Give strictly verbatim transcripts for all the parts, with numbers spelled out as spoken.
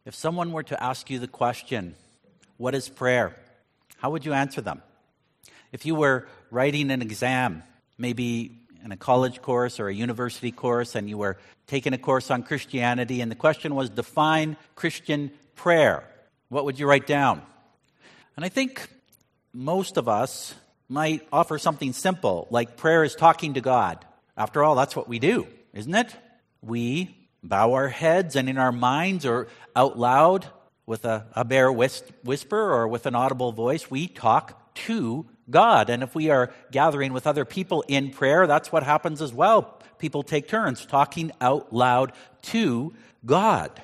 If someone were to ask you the question, what is prayer? How would you answer them? If you were writing an exam, maybe in a college course or a university course, and you were taking a course on Christianity, and the question was, define Christian prayer, what would you write down? And I think most of us might offer something simple, like prayer is talking to God. After all, that's what we do, isn't it? We bow our heads, and in our minds or out loud with a, a bare whis- whisper or with an audible voice, we talk to God. And if we are gathering with other people in prayer, that's what happens as well. People take turns talking out loud to God.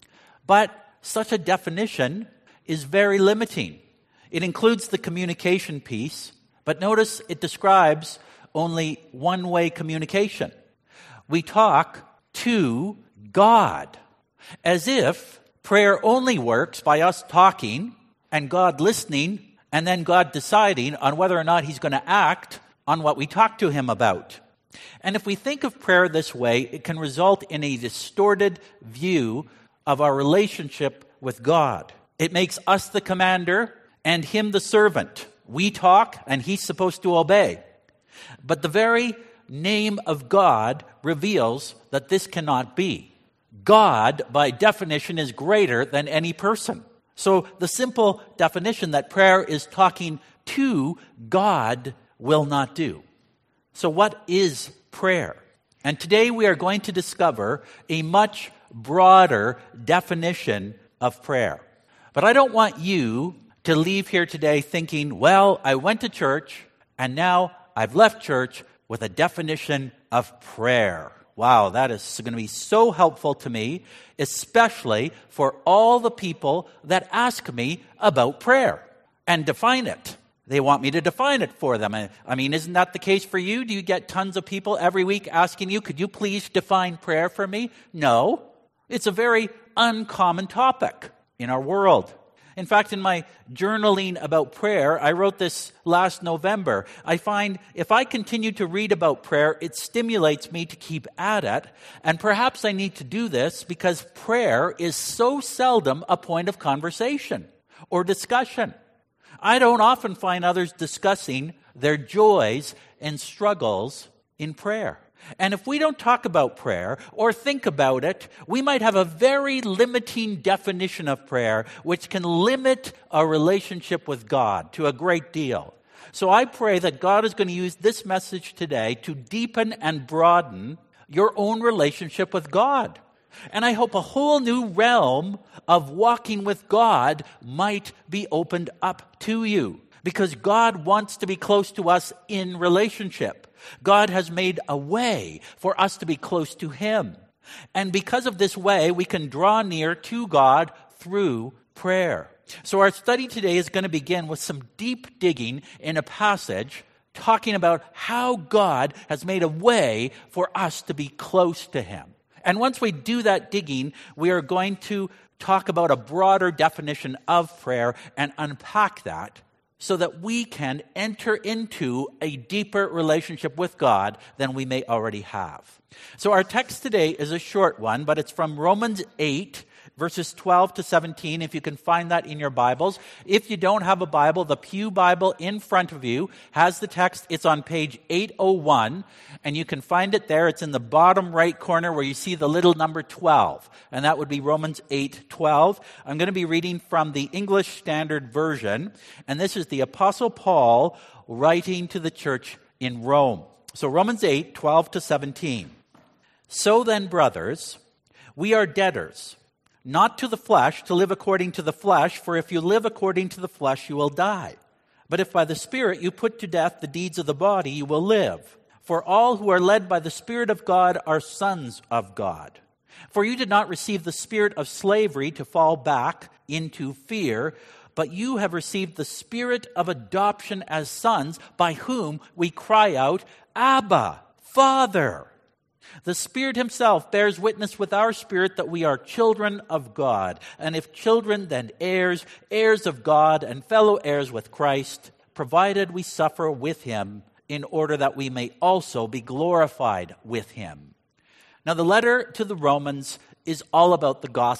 But such a definition is very limiting. It includes the communication piece, but notice it describes only one-way communication. We talk to God, as if prayer only works by us talking and God listening, and then God deciding on whether or not he's going to act on what we talk to him about. And if we think of prayer this way, it can result in a distorted view of our relationship with God. It makes us the commander and him the servant. We talk and he's supposed to obey. But the very name of God reveals that this cannot be. God, by definition, is greater than any person. So the simple definition that prayer is talking to God will not do. So what is prayer? And today we are going to discover a much broader definition of prayer. But I don't want you to leave here today thinking, well, I went to church and now I've left church with a definition of prayer. Wow, that is going to be so helpful to me, especially for all the people that ask me about prayer and define it. They want me to define it for them. I mean, isn't that the case for you? Do you get tons of people every week asking you, could you please define prayer for me? No, it's a very uncommon topic in our world. In fact, in my journaling about prayer, I wrote this last November. I find if I continue to read about prayer, it stimulates me to keep at it. And perhaps I need to do this because prayer is so seldom a point of conversation or discussion. I don't often find others discussing their joys and struggles in prayer. And if we don't talk about prayer or think about it, we might have a very limiting definition of prayer, which can limit our relationship with God to a great deal. So I pray that God is going to use this message today to deepen and broaden your own relationship with God. And I hope a whole new realm of walking with God might be opened up to you, because God wants to be close to us in relationship. God has made a way for us to be close to him. And because of this way, we can draw near to God through prayer. So our study today is going to begin with some deep digging in a passage talking about how God has made a way for us to be close to him. And once we do that digging, we are going to talk about a broader definition of prayer and unpack that, so that we can enter into a deeper relationship with God than we may already have. So our text today is a short one, but it's from Romans eight, verses twelve to seventeen, if you can find that in your Bibles. If you don't have a Bible, the Pew Bible in front of you has the text. It's on page eight oh one, and you can find it there. It's in the bottom right corner where you see the little number twelve, and that would be Romans eight twelve. I'm going to be reading from the English Standard Version, and this is the Apostle Paul writing to the church in Rome. So Romans eight twelve to seventeen. So then, brothers, we are debtors, not to the flesh, to live according to the flesh, for if you live according to the flesh, you will die. But if by the Spirit you put to death the deeds of the body, you will live. For all who are led by the Spirit of God are sons of God. For you did not receive the spirit of slavery to fall back into fear, but you have received the spirit of adoption as sons, by whom we cry out, Abba, Father. The Spirit himself bears witness with our spirit that we are children of God. And if children, then heirs, heirs of God, and fellow heirs with Christ, provided we suffer with him, in order that we may also be glorified with him. Now, the letter to the Romans is all about the gospel.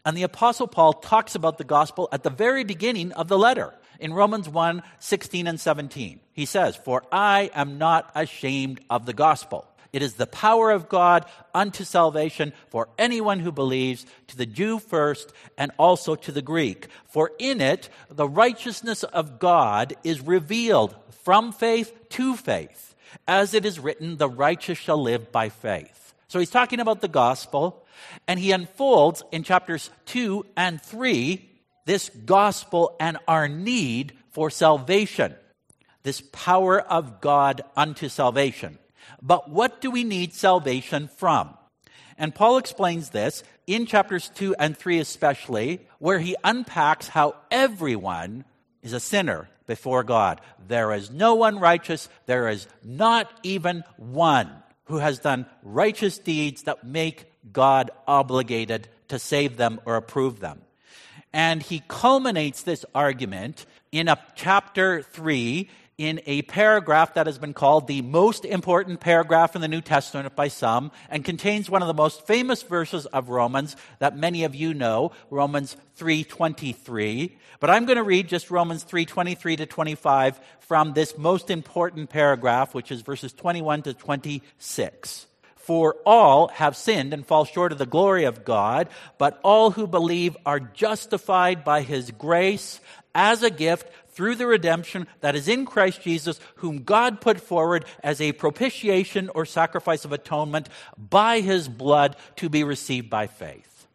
And the Apostle Paul talks about the gospel at the very beginning of the letter. In Romans one, sixteen and seventeen, he says, "For I am not ashamed of the gospel. It is the power of God unto salvation for anyone who believes, to the Jew first and also to the Greek. For in it the righteousness of God is revealed from faith to faith. As it is written, the righteous shall live by faith." So he's talking about the gospel, and he unfolds in chapters two and three this gospel and our need for salvation, this power of God unto salvation. But what do we need salvation from? And Paul explains this in chapters two and three especially, where he unpacks how everyone is a sinner before God. There is no one righteous. There is not even one who has done righteous deeds that make God obligated to save them or approve them. And he culminates this argument in a chapter three in a paragraph that has been called the most important paragraph in the New Testament by some, and contains one of the most famous verses of Romans that many of you know, Romans three twenty-three. But I'm going to read just Romans three twenty-three to twenty-five from this most important paragraph, which is verses twenty-one to twenty-six. "For all have sinned and fall short of the glory of God, but all who believe are justified by his grace as a gift through the redemption that is in Christ Jesus, whom God put forward as a propitiation or sacrifice of atonement by his blood to be received by faith."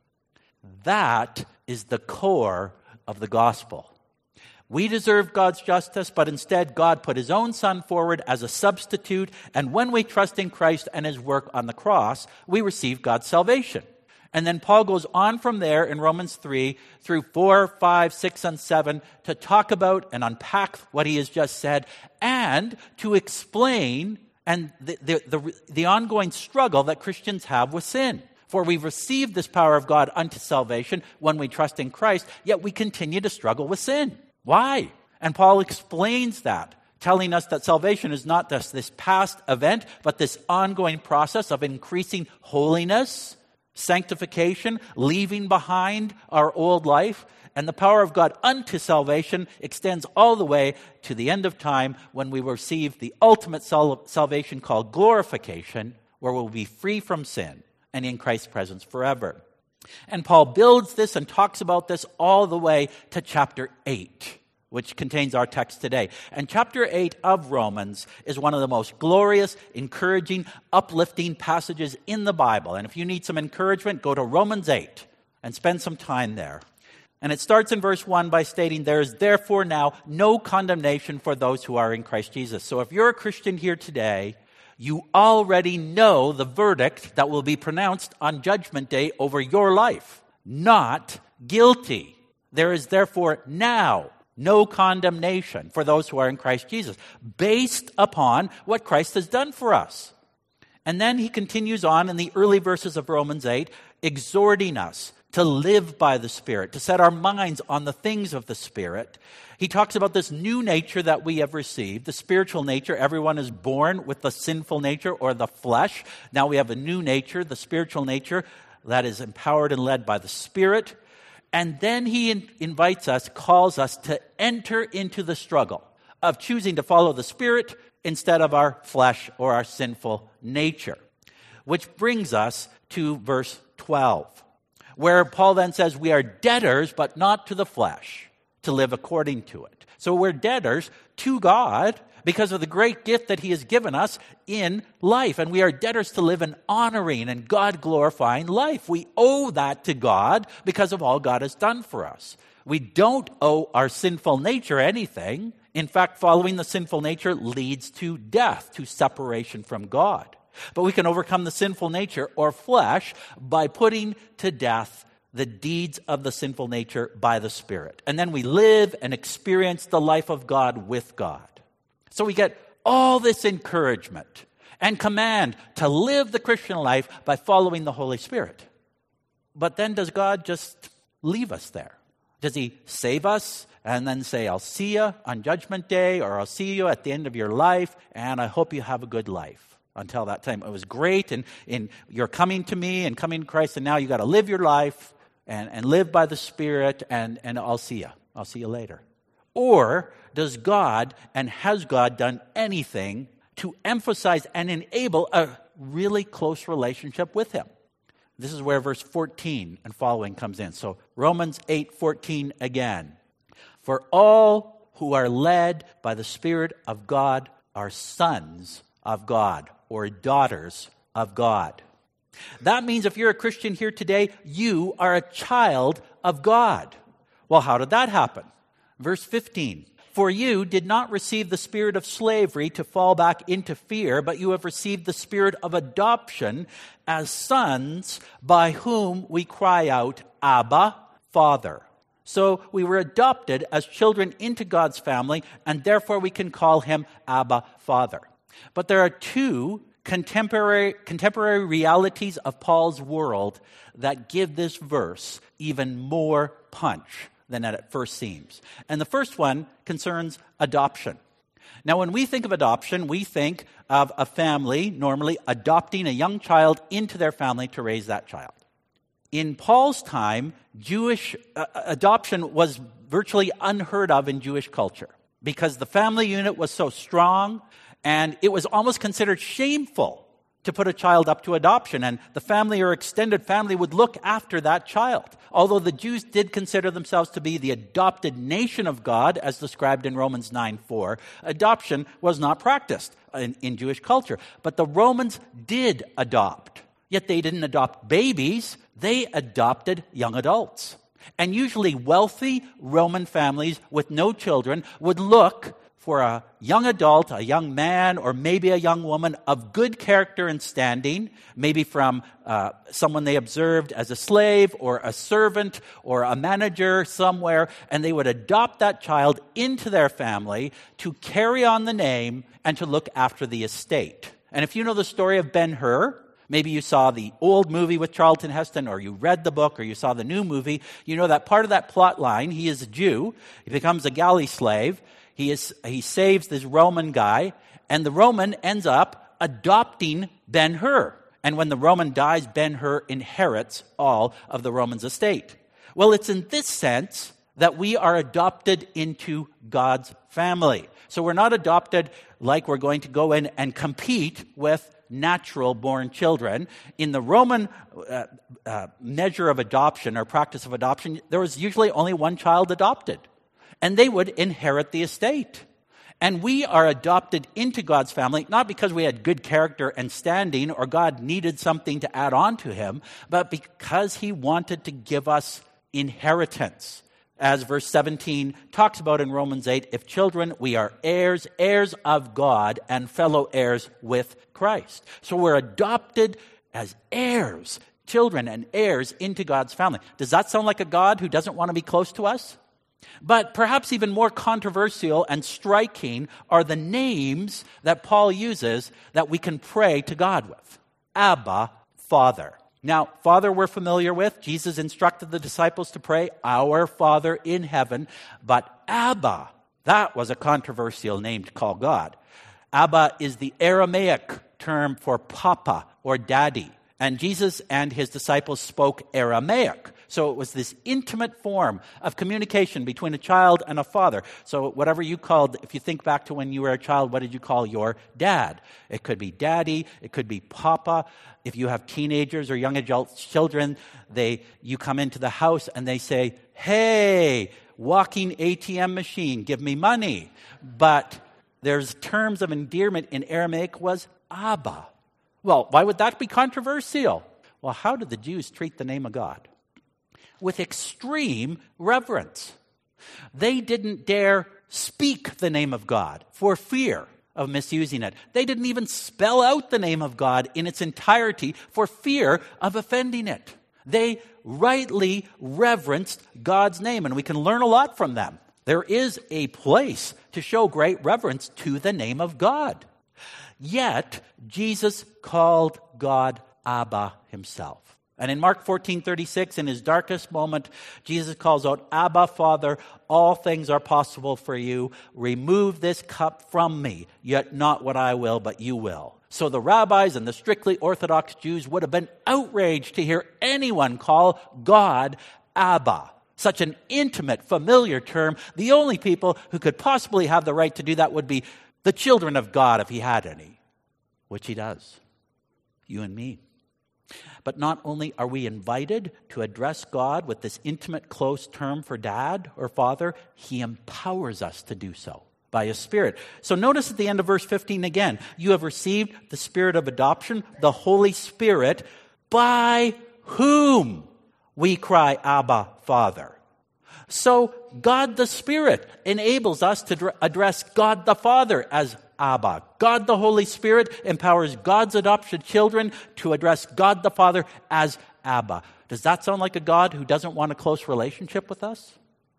That is the core of the gospel. We deserve God's justice, but instead God put his own Son forward as a substitute, and when we trust in Christ and his work on the cross, we receive God's salvation. And then Paul goes on from there in Romans three through four, five, six, and seven to talk about and unpack what he has just said, and to explain and the, the, the, the ongoing struggle that Christians have with sin. For we've received this power of God unto salvation when we trust in Christ, yet we continue to struggle with sin. Why? And Paul explains that, telling us that salvation is not just this past event, but this ongoing process of increasing holiness, sanctification, leaving behind our old life, and the power of God unto salvation extends all the way to the end of time when we receive the ultimate sal- salvation called glorification, where we'll be free from sin and in Christ's presence forever. And Paul builds this and talks about this all the way to chapter eight, which contains our text today. And chapter eight of Romans is one of the most glorious, encouraging, uplifting passages in the Bible. And if you need some encouragement, go to Romans eight and spend some time there. And it starts in verse one by stating, "There is therefore now no condemnation for those who are in Christ Jesus." So if you're a Christian here today, you already know the verdict that will be pronounced on Judgment Day over your life. Not guilty. There is therefore now no condemnation for those who are in Christ Jesus, based upon what Christ has done for us. And then he continues on in the early verses of Romans eight, exhorting us to live by the Spirit, to set our minds on the things of the Spirit. He talks about this new nature that we have received, the spiritual nature. Everyone is born with the sinful nature or the flesh. Now we have a new nature, the spiritual nature, that is empowered and led by the Spirit. And then he in- invites us, calls us to enter into the struggle of choosing to follow the Spirit instead of our flesh or our sinful nature. Which brings us to verse twelve, where Paul then says we are debtors, but not to the flesh, to live according to it. So we're debtors to God because of the great gift that he has given us in life. And we are debtors to live an honoring and God-glorifying life. We owe that to God because of all God has done for us. We don't owe our sinful nature anything. In fact, following the sinful nature leads to death, to separation from God. But we can overcome the sinful nature or flesh by putting to death the deeds of the sinful nature by the Spirit. And then we live and experience the life of God with God. So we get all this encouragement and command to live the Christian life by following the Holy Spirit. But then does God just leave us there? Does he save us and then say, I'll see you on Judgment Day, or I'll see you at the end of your life, and I hope you have a good life? Until that time, it was great, and, and you're coming to me and coming to Christ, and now you got to live your life, and, and live by the Spirit, and, and I'll see you. I'll see you later. Or does God, and has God done anything to emphasize and enable a really close relationship with him? This is where verse fourteen and following comes in. So Romans eight fourteen again. For all who are led by the Spirit of God are sons of God, or daughters of God. That means if you're a Christian here today, you are a child of God. Well, how did that happen? Verse fifteen. For you did not receive the spirit of slavery to fall back into fear, but you have received the spirit of adoption as sons, by whom we cry out, Abba, Father. So we were adopted as children into God's family, and therefore we can call him Abba, Father. But there are two contemporary, contemporary realities of Paul's world that give this verse even more punch than it at first seems. And the first one concerns adoption. Now, when we think of adoption, we think of a family normally adopting a young child into their family to raise that child. In Paul's time, Jewish uh, adoption was virtually unheard of in Jewish culture because the family unit was so strong, and it was almost considered shameful to put a child up to adoption, and the family or extended family would look after that child. Although the Jews did consider themselves to be the adopted nation of God, as described in Romans nine four, adoption was not practiced in, in Jewish culture. But the Romans did adopt. Yet they didn't adopt babies, they adopted young adults. And usually wealthy Roman families with no children would look for a young adult, a young man, or maybe a young woman of good character and standing, maybe from uh, someone they observed as a slave or a servant or a manager somewhere, and they would adopt that child into their family to carry on the name and to look after the estate. And if you know the story of Ben-Hur, maybe you saw the old movie with Charlton Heston, or you read the book, or you saw the new movie, you know that part of that plot line, he is a Jew, he becomes a galley slave, He is he saves this Roman guy, and the Roman ends up adopting Ben-Hur. And when the Roman dies, Ben-Hur inherits all of the Roman's estate. Well, it's in this sense that we are adopted into God's family. So we're not adopted like we're going to go in and compete with natural-born children. In the Roman uh, uh, measure of adoption or practice of adoption, there was usually only one child adopted. And they would inherit the estate. And we are adopted into God's family, not because we had good character and standing or God needed something to add on to him, but because he wanted to give us inheritance. As verse seventeen talks about in Romans eight, if children, we are heirs, heirs of God, and fellow heirs with Christ. So we're adopted as heirs, children and heirs into God's family. Does that sound like a God who doesn't want to be close to us? But perhaps even more controversial and striking are the names that Paul uses that we can pray to God with. Abba, Father. Now, Father we're familiar with. Jesus instructed the disciples to pray, Our Father in heaven. But Abba, that was a controversial name to call God. Abba is the Aramaic term for papa or daddy. And Jesus and his disciples spoke Aramaic. So it was this intimate form of communication between a child and a father. So whatever you called, if you think back to when you were a child, what did you call your dad? It could be daddy, it could be papa. If you have teenagers or young adult children, they you come into the house and they say, hey, walking A T M machine, give me money. But there's terms of endearment in Aramaic was Abba. Well, why would that be controversial? Well, how did the Jews treat the name of God? With extreme reverence. They didn't dare speak the name of God for fear of misusing it. They didn't even spell out the name of God in its entirety for fear of offending it. They rightly reverenced God's name, and we can learn a lot from them. There is a place to show great reverence to the name of God. Yet, Jesus called God Abba himself. And in Mark fourteen thirty-six, in his darkest moment, Jesus calls out, Abba, Father, all things are possible for you. Remove this cup from me, yet not what I will, but you will. So the rabbis and the strictly Orthodox Jews would have been outraged to hear anyone call God Abba. Such an intimate, familiar term. The only people who could possibly have the right to do that would be the children of God, if he had any, which he does. You and me. But not only are we invited to address God with this intimate, close term for dad or father, he empowers us to do so by his Spirit. So notice at the end of verse fifteen again, you have received the Spirit of adoption, the Holy Spirit, by whom we cry, Abba, Father. So God the Spirit enables us to dr- address God the Father as Abba. God the Holy Spirit empowers God's adopted children to address God the Father as Abba. Does that sound like a God who doesn't want a close relationship with us?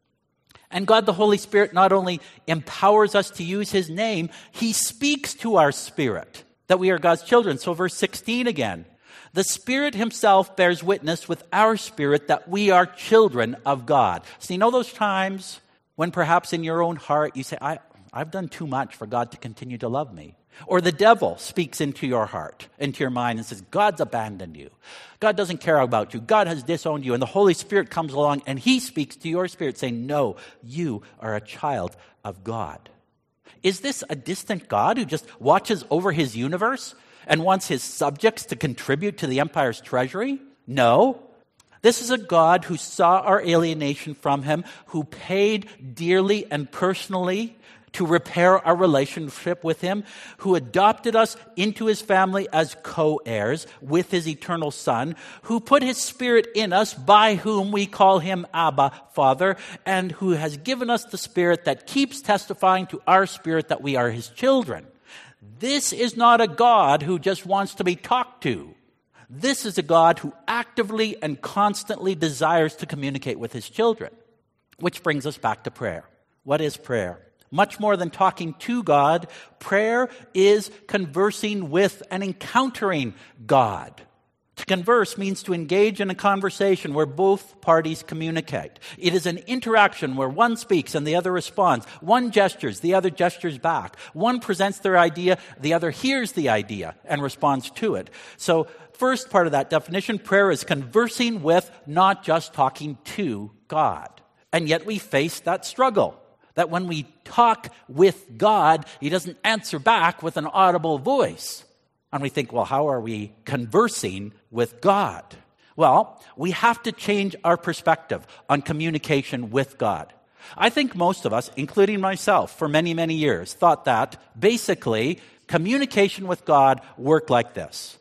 And God the Holy Spirit not only empowers us to use his name, he speaks to our spirit that we are God's children. So verse sixteen again. The Spirit himself bears witness with our spirit that we are children of God. So you know those times when perhaps in your own heart you say, I, I've done too much for God to continue to love me. Or the devil speaks into your heart, into your mind and says, God's abandoned you. God doesn't care about you. God has disowned you. And the Holy Spirit comes along and he speaks to your spirit saying, no, you are a child of God. Is this a distant God who just watches over his universe and wants his subjects to contribute to the empire's treasury? No. This is a God who saw our alienation from him, who paid dearly and personally to repair our relationship with him, who adopted us into his family as co-heirs with his eternal Son, who put his Spirit in us, by whom we call him Abba, Father, and who has given us the Spirit that keeps testifying to our spirit that we are his children. This is not a God who just wants to be talked to. This is a God who actively and constantly desires to communicate with his children. Which brings us back to prayer. What is prayer? Much more than talking to God, prayer is conversing with and encountering God. To converse means to engage in a conversation where both parties communicate. It is an interaction where one speaks and the other responds. One gestures, the other gestures back. One presents their idea, the other hears the idea and responds to it. So, first part of that definition, prayer is conversing with, not just talking to God. And yet we face that struggle. That when we talk with God, he doesn't answer back with an audible voice. And we think, well, how are we conversing with God? Well, we have to change our perspective on communication with God. I think most of us, including myself, for many, many years, thought that basically communication with God worked like this.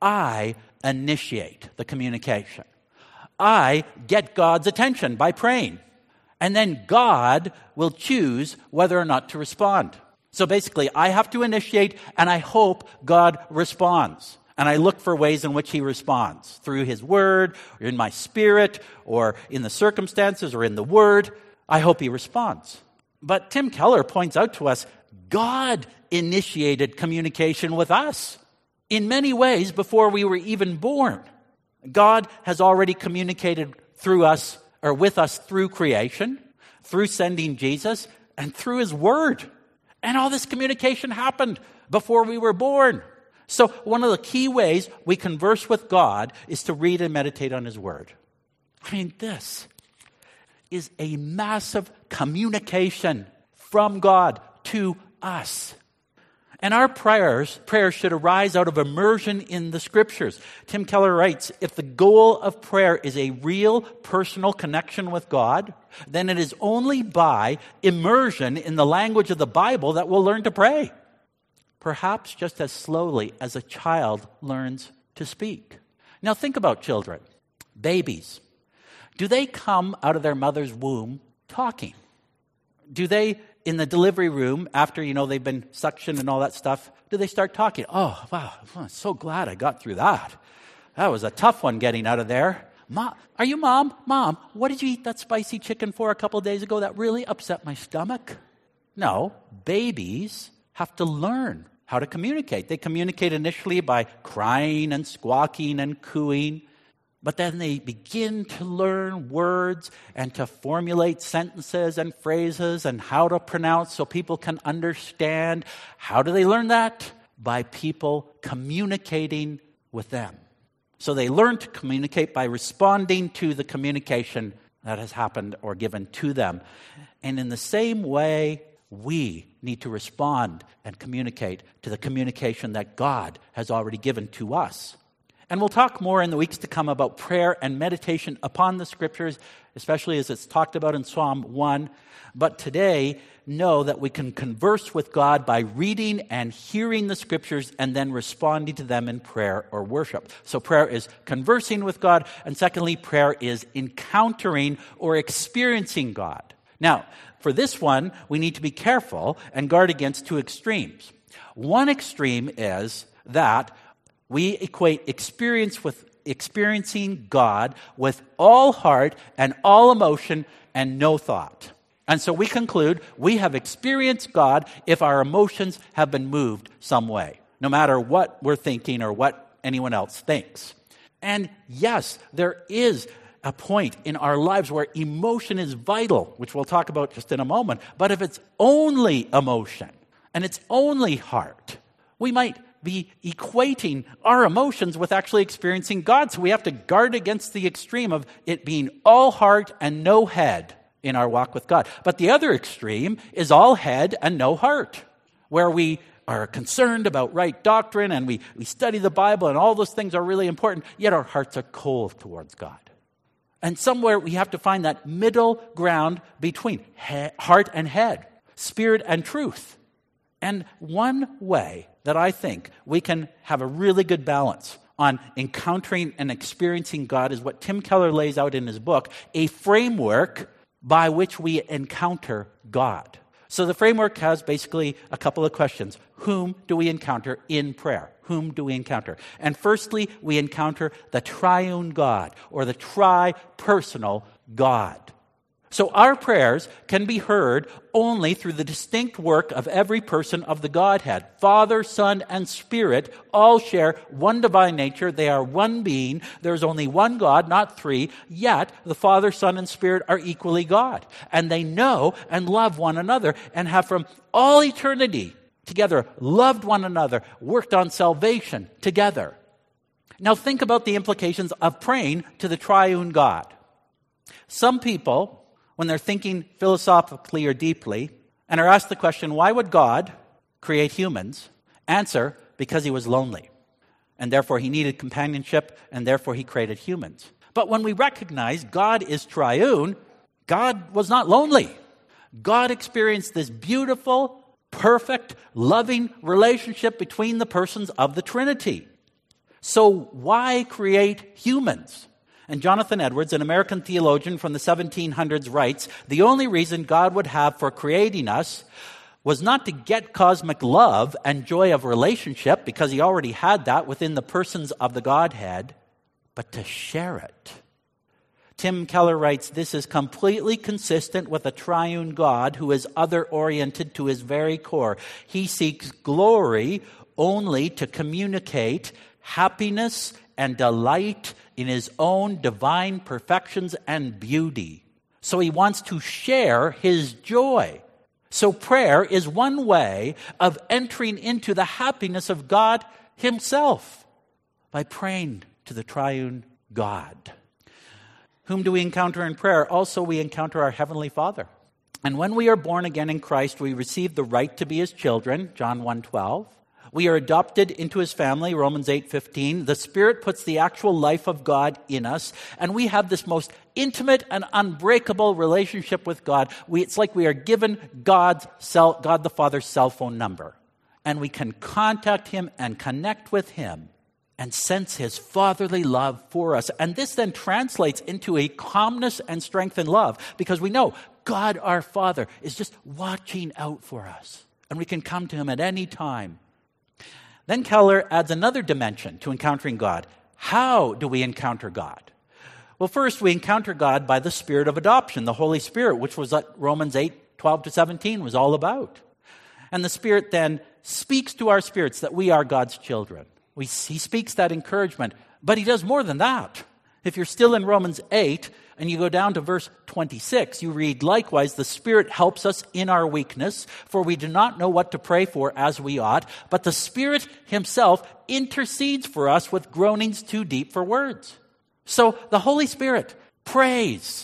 I initiate the communication. I get God's attention by praying. And then God will choose whether or not to respond. So basically, I have to initiate, and I hope God responds. And I look for ways in which he responds, through his word, or in my spirit, or in the circumstances, or in the word. I hope he responds. But Tim Keller points out to us, God initiated communication with us in many ways before we were even born. God has already communicated through us, or with us through creation, through sending Jesus, and through his word. And all this communication happened before we were born. So one of the key ways we converse with God is to read and meditate on his word. I mean, this is a massive communication from God to us. And our prayers, prayers should arise out of immersion in the scriptures. Tim Keller writes, if the goal of prayer is a real personal connection with God, then it is only by immersion in the language of the Bible that we'll learn to pray. Perhaps just as slowly as a child learns to speak. Now think about children, babies. Do they come out of their mother's womb talking? Do they, in the delivery room, after, you know, they've been suctioned and all that stuff, do they start talking? Oh, wow, I'm so glad I got through that. That was a tough one getting out of there. Mom, are you mom? Mom, what did you eat that spicy chicken for a couple of days ago that really upset my stomach? No, babies have to learn how to communicate. They communicate initially by crying and squawking and cooing. But then they begin to learn words and to formulate sentences and phrases and how to pronounce so people can understand. How do they learn that? By people communicating with them. So they learn to communicate by responding to the communication that has happened or given to them. And in the same way, we need to respond and communicate to the communication that God has already given to us. And we'll talk more in the weeks to come about prayer and meditation upon the Scriptures, especially as it's talked about in Psalm one. But today, know that we can converse with God by reading and hearing the Scriptures and then responding to them in prayer or worship. So prayer is conversing with God, and secondly, prayer is encountering or experiencing God. Now, for this one, we need to be careful and guard against two extremes. One extreme is that we equate experience with experiencing God with all heart and all emotion and no thought. And so we conclude we have experienced God if our emotions have been moved some way, no matter what we're thinking or what anyone else thinks. And yes, there is a point in our lives where emotion is vital, which we'll talk about just in a moment. But if it's only emotion and it's only heart, we might be equating our emotions with actually experiencing God. So we have to guard against the extreme of it being all heart and no head in our walk with God. But the other extreme is all head and no heart, where we are concerned about right doctrine and we, we study the Bible and all those things are really important, yet our hearts are cold towards God. And somewhere we have to find that middle ground between he- heart and head, spirit and truth. And one way that I think we can have a really good balance on encountering and experiencing God is what Tim Keller lays out in his book, a framework by which we encounter God. So the framework has basically a couple of questions. Whom do we encounter in prayer? Whom do we encounter? And firstly, we encounter the triune God or the tri-personal God. So our prayers can be heard only through the distinct work of every person of the Godhead. Father, Son, and Spirit all share one divine nature. They are one being. There's only one God, not three. Yet the Father, Son, and Spirit are equally God. And they know and love one another and have from all eternity together loved one another, worked on salvation together. Now think about the implications of praying to the triune God. Some people, when they're thinking philosophically or deeply, and are asked the question, why would God create humans? Answer, because he was lonely. And therefore he needed companionship, and therefore he created humans. But when we recognize God is triune, God was not lonely. God experienced this beautiful, perfect, loving relationship between the persons of the Trinity. So why create humans? And Jonathan Edwards, an American theologian from the seventeen hundreds, writes, the only reason God would have for creating us was not to get cosmic love and joy of relationship, because he already had that within the persons of the Godhead, but to share it. Tim Keller writes, this is completely consistent with a triune God who is other-oriented to his very core. He seeks glory only to communicate happiness and delight in his own divine perfections and beauty. So he wants to share his joy. So prayer is one way of entering into the happiness of God himself by praying to the triune God. Whom do we encounter in prayer? Also, we encounter our Heavenly Father. And when we are born again in Christ, we receive the right to be his children, John one twelve. We are adopted into his family, Romans eight fifteen. The Spirit puts the actual life of God in us, and we have this most intimate and unbreakable relationship with God. We, it's like we are given God's cell, God the Father's cell phone number, and we can contact him and connect with him and sense his fatherly love for us. And this then translates into a calmness and strength in love, because we know God our Father is just watching out for us, and we can come to him at any time. Then Keller adds another dimension to encountering God. How do we encounter God? Well, first, we encounter God by the Spirit of adoption, the Holy Spirit, which was what Romans eight twelve to seventeen was all about. And the Spirit then speaks to our spirits that we are God's children. We, he speaks that encouragement, but he does more than that. If you're still in Romans eight and you go down to verse twenty-six, you read, likewise, the Spirit helps us in our weakness, for we do not know what to pray for as we ought, but the Spirit himself intercedes for us with groanings too deep for words. So the Holy Spirit prays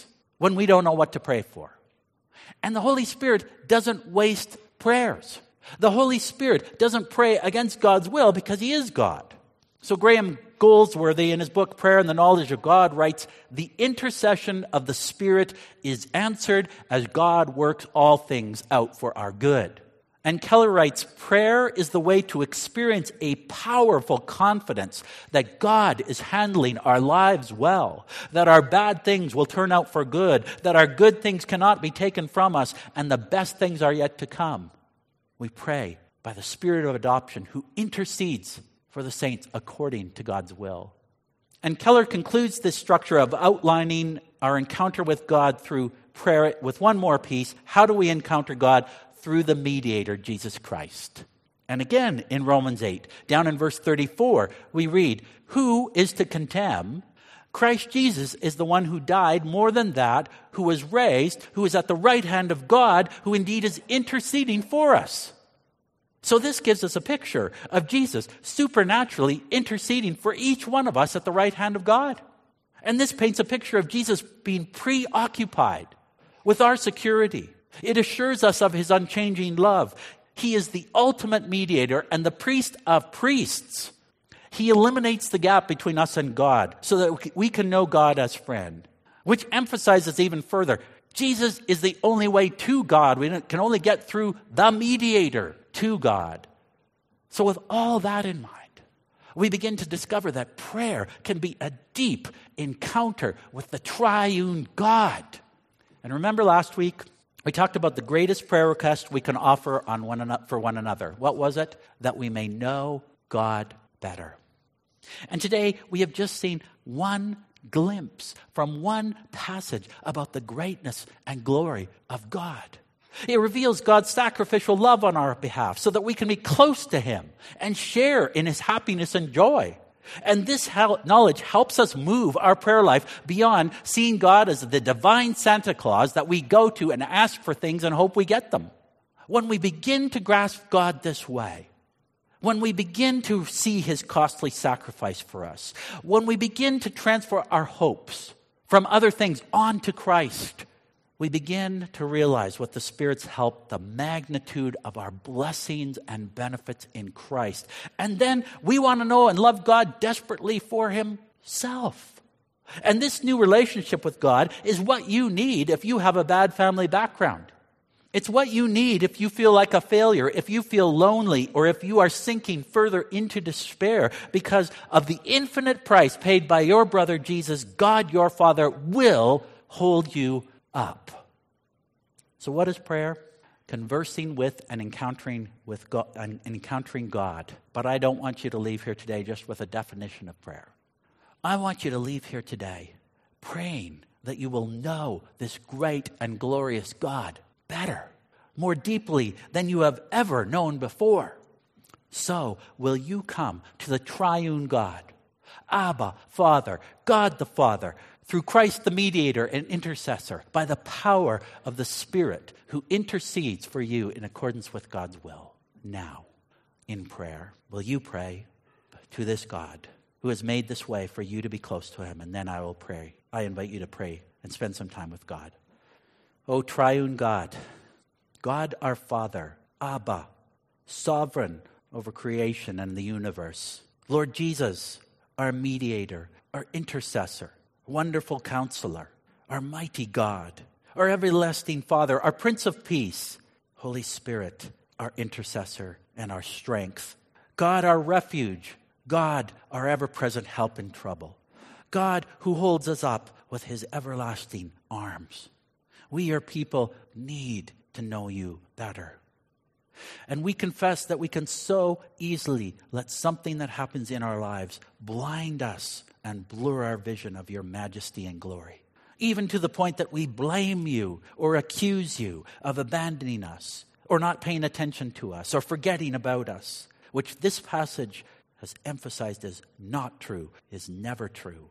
when we don't know what to pray for. And the Holy Spirit doesn't waste prayers. The Holy Spirit doesn't pray against God's will because he is God. So Graham Goldsworthy, in his book Prayer and the Knowledge of God, writes, "The intercession of the Spirit is answered as God works all things out for our good." And Keller writes, "Prayer is the way to experience a powerful confidence that God is handling our lives well, that our bad things will turn out for good, that our good things cannot be taken from us, and the best things are yet to come. We pray by the Spirit of adoption who intercedes for the saints according to God's will." And Keller concludes this structure of outlining our encounter with God through prayer with one more piece. How do we encounter God? Through the mediator, Jesus Christ. And again, in Romans eight, down in verse thirty-four, we read, "Who is to condemn? Christ Jesus is the one who died, more than that, who was raised, who is at the right hand of God, who indeed is interceding for us." So this gives us a picture of Jesus supernaturally interceding for each one of us at the right hand of God. And this paints a picture of Jesus being preoccupied with our security. It assures us of his unchanging love. He is the ultimate mediator and the priest of priests. He eliminates the gap between us and God so that we can know God as friend, which emphasizes even further, Jesus is the only way to God. We can only get through the mediator to God. So with all that in mind, we begin to discover that prayer can be a deep encounter with the triune God. And remember last week, we talked about the greatest prayer request we can offer on one another, for one another. What was it? That we may know God better. And today we have just seen one glimpse from one passage about the greatness and glory of God. It reveals God's sacrificial love on our behalf so that we can be close to him and share in his happiness and joy. And this knowledge helps us move our prayer life beyond seeing God as the divine Santa Claus that we go to and ask for things and hope we get them. When we begin to grasp God this way, when we begin to see his costly sacrifice for us, when we begin to transfer our hopes from other things onto Christ, we begin to realize with the Spirit's help the magnitude of our blessings and benefits in Christ. And then we want to know and love God desperately for himself. And this new relationship with God is what you need if you have a bad family background. It's what you need if you feel like a failure, if you feel lonely, or if you are sinking further into despair because of the infinite price paid by your brother Jesus. God, your Father, will hold you up. So what is prayer? Conversing with and encountering with God, and encountering God. But I don't want you to leave here today just with a definition of prayer. I want you to leave here today praying that you will know this great and glorious God better, more deeply than you have ever known before. So will you come to the triune God, Abba, Father, God the Father, through Christ the mediator and intercessor, by the power of the Spirit who intercedes for you in accordance with God's will. Now, in prayer, will you pray to this God who has made this way for you to be close to him? And then I will pray. I invite you to pray and spend some time with God. O triune God, God our Father, Abba, sovereign over creation and the universe. Lord Jesus, our mediator, our intercessor, wonderful counselor, our mighty God, our everlasting Father, our Prince of Peace. Holy Spirit, our intercessor and our strength. God, our refuge. God, our ever-present help in trouble. God who holds us up with his everlasting arms. We, your people, need to know you better. And we confess that we can so easily let something that happens in our lives blind us and blur our vision of your majesty and glory, even to the point that we blame you or accuse you of abandoning us or not paying attention to us or forgetting about us, which this passage has emphasized as not true, is never true.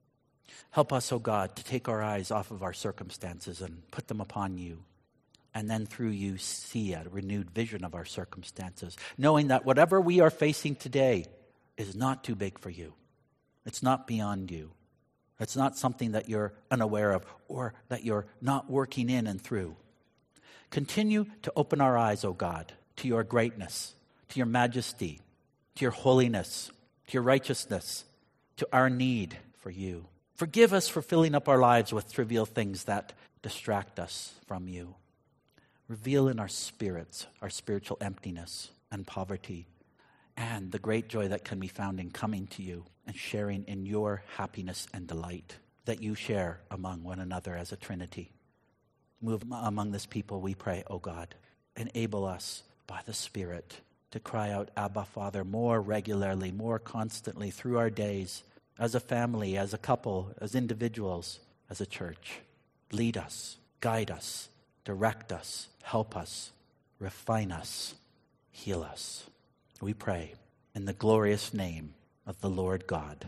Help us, O God, to take our eyes off of our circumstances and put them upon you. And then through you see a renewed vision of our circumstances, knowing that whatever we are facing today is not too big for you. It's not beyond you. It's not something that you're unaware of or that you're not working in and through. Continue to open our eyes, O God, to your greatness, to your majesty, to your holiness, to your righteousness, to our need for you. Forgive us for filling up our lives with trivial things that distract us from you. Reveal in our spirits our spiritual emptiness and poverty and the great joy that can be found in coming to you and sharing in your happiness and delight that you share among one another as a Trinity. Move among this people, we pray, O God. Enable us by the Spirit to cry out, Abba, Father, more regularly, more constantly through our days, as a family, as a couple, as individuals, as a church. Lead us, guide us, direct us, help us, refine us, heal us. We pray in the glorious name of the Lord God.